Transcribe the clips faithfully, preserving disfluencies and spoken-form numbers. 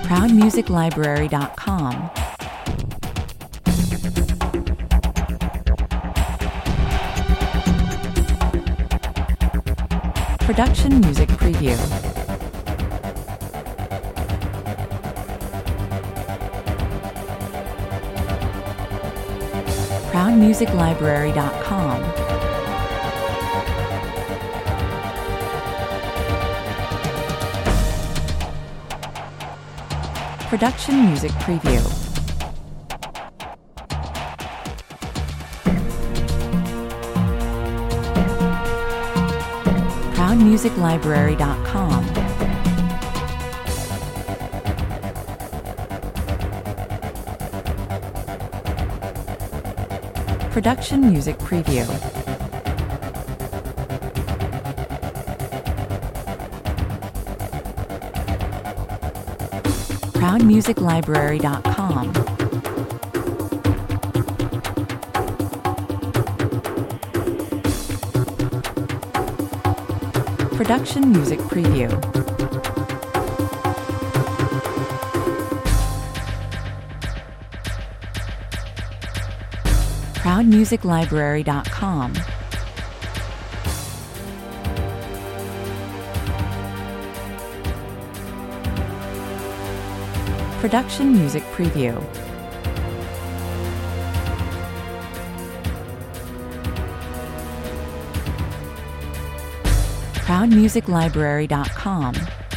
proud music library dot com. Production Music Preview. proud music library dot com. Production Music Preview. proud music library dot com. Production Music Preview. proud music library dot com. Production Music Preview. proud music library dot com. Production Music Preview. proud music library dot com.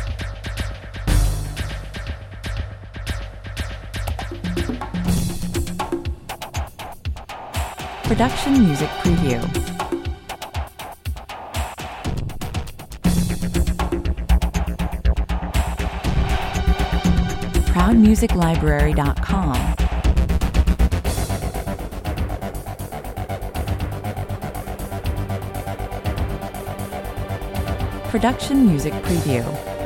Production Music Preview. proud music library dot com. Production Music Preview.